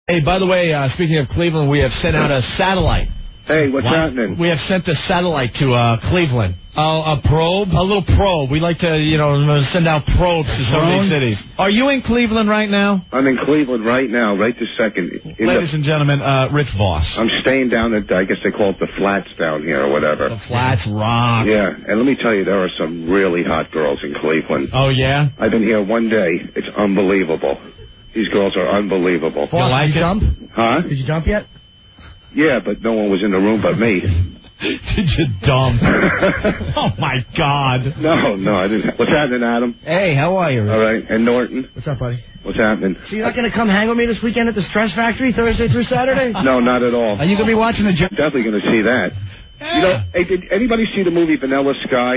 Hey, by the way, speaking of Cleveland, we have sent out a satellite. Hey, what's happening? We have sent a satellite to Cleveland. A probe? A little probe. We like to, send out probes to so many cities. Are you in Cleveland right now? I'm in Cleveland right now, right this second. Ladies and gentlemen, Rich Voss. I'm staying down at, I guess they call it the Flats down here or whatever. The Flats rock. Yeah, and let me tell you, there are some really hot girls in Cleveland. Oh, yeah? I've been here one day. It's unbelievable. These girls are unbelievable. You like it? Jump? Huh? Did you jump yet? Yeah, but no one was in the room but me. Did you dump? Oh, my God. No, I didn't. What's happening, Adam? Hey, how are you, Rich? All right, and Norton? What's up, buddy? What's happening? So you're not going to come hang with me this weekend at the Stress Factory, Thursday through Saturday? No, not at all. Are you going to be watching the gym? Definitely going to see that. Yeah. You know, hey, did anybody see the movie Vanilla Sky?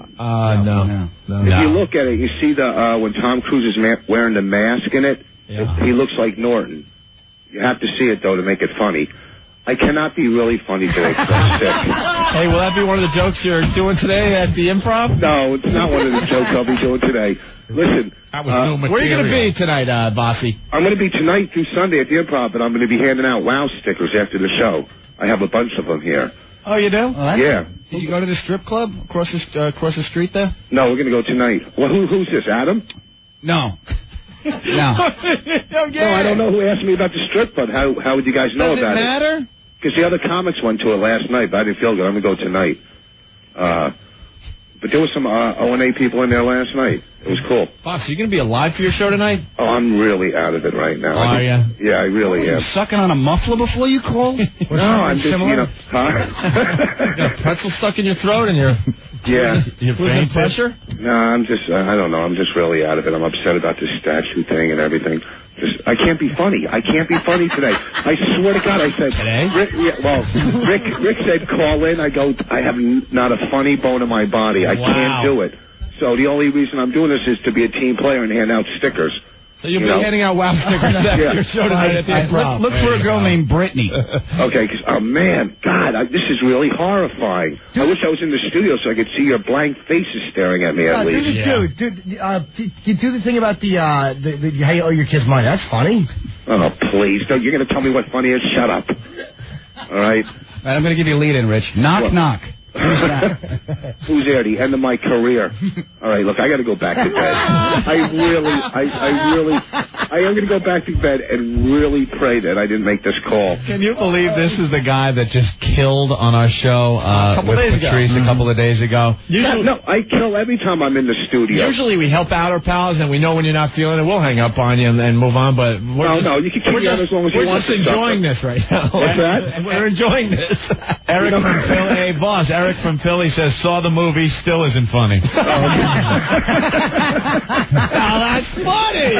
No. If you look at it, you see when Tom Cruise is wearing the mask in it, he looks like Norton. You have to see it, though, to make it funny. I cannot be really funny today because I'm sick. Hey, will that be one of the jokes you're doing today at the Improv? No, it's not one of the jokes I'll be doing today. Listen, where are you going to be tonight, Bossy? I'm going to be tonight through Sunday at the Improv, but I'm going to be handing out WOW stickers after the show. I have a bunch of them here. Oh, you do? Yeah. Did you go to the strip club across the street there? No, we're going to go tonight. Well, who's this, Adam? No. No, I don't know who asked me about the strip club. How would you guys know about it? Does it matter? Because the other comics went to it last night, but I didn't feel good. I'm going to go tonight. But there was some O&A people in there last night. It was cool. Boss, are you going to be alive for your show tonight? Oh, I'm really out of it right now. Are you? Yeah, I really am. You sucking on a muffler before you called? No, I'm just, similar? huh? You got a pretzel stuck in your throat and Yeah. Your brain pressure? No, I'm just, I don't know. I'm just really out of it. I'm upset about this statue thing and everything. I can't be funny. I can't be funny today. I swear to God, I said. Today? Rick said call in. I go, I have not a funny bone in my body. I can't do it. So the only reason I'm doing this is to be a team player and hand out stickers. So you'll be handing out WOW stickers after your show tonight at the Improv. Look for a girl named Brittany. Okay, oh man, God, this is really horrifying. I wish I was in the studio so I could see your blank faces staring at me at least. You do the thing about the how you owe your kids money. That's funny. Oh, please. You're going to tell me what funny is? Shut up. All right? I'm going to give you a lead in, Rich. Knock. Who's that? Who's there? The end of my career. All right, look, I got to go back to bed. I am going to go back to bed and really pray that I didn't make this call. Can you believe this is the guy that just killed on our show with Patrice a couple of days ago? No, I kill every time I'm in the studio. Usually we help out our pals, and we know when you're not feeling it, we'll hang up on you and move on. But you can keep me on as long as you want. We're just enjoying this right now. What's that? We're enjoying this. Eric from Philly, hey boss. Eric from Philly says saw the movie, still isn't funny. Now that's funny.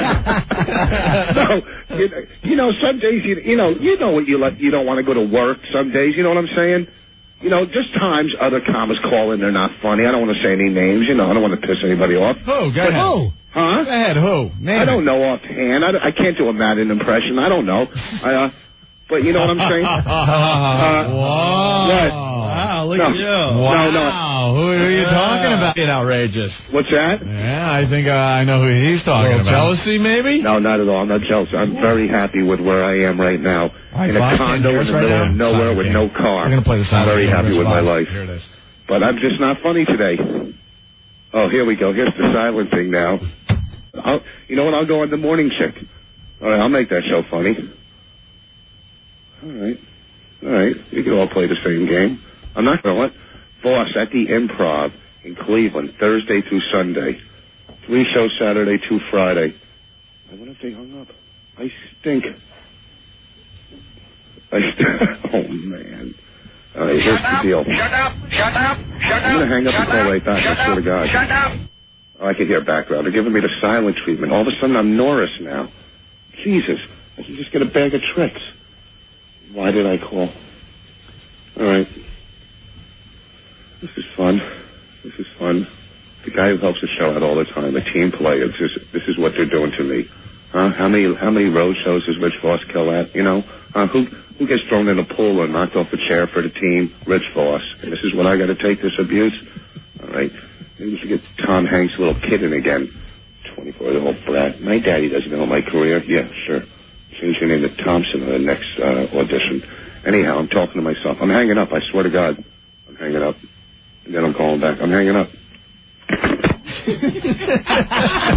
No, some days you know what you don't want to go to work. Some days, you know what I'm saying. Just times other comics call in, they're not funny. I don't want to say any names. I don't want to piss anybody off. Who? Go ahead. Who? Huh? Go ahead. Who? I don't know offhand. I can't do a Madden impression. I don't know. But you know what I'm saying? Whoa. What? Wow, look at you. Wow. No. Who are you talking about? It's outrageous. What's that? Yeah, I think I know who he's talking about. Jealousy, maybe? No, not at all. I'm not jealous. I'm very happy with where I am right now. In a condo in the middle of nowhere with no car. We're going to play the silent I'm very happy with my life. Here it is. But I'm just not funny today. Oh, here we go. Here's the silent thing now. You know what? I'll go on the morning chick. All right, I'll make that show funny. All right. We can all play the same game. I'm not going to let Boss at the Improv in Cleveland, Thursday through Sunday. 3 shows Saturday, 2 Friday. I wonder if they hung up. I stink. Oh, man. All right, here's the deal. Shut up. I'm going to hang up and call right back, I swear to God. Shut up. Oh, I can hear background. They're giving me the silent treatment. All of a sudden, I'm Norris now. Jesus. I can just get a bag of tricks. Why did I call? All right. This is fun. The guy who helps the show out all the time, a team player. This is what they're doing to me. How many road shows does Rich Voss kill at? Who gets thrown in a pool or knocked off a chair for the team? Rich Voss. And this is what I got to take, this abuse? All right. Maybe we should get Tom Hanks' little kid in again. 24-year-old brat. My daddy doesn't know my career. Yeah, sure. change your name to Thompson in the next audition. Anyhow, I'm talking to myself. I'm hanging up. I swear to God. I'm hanging up. And then I'm calling back. I'm hanging up.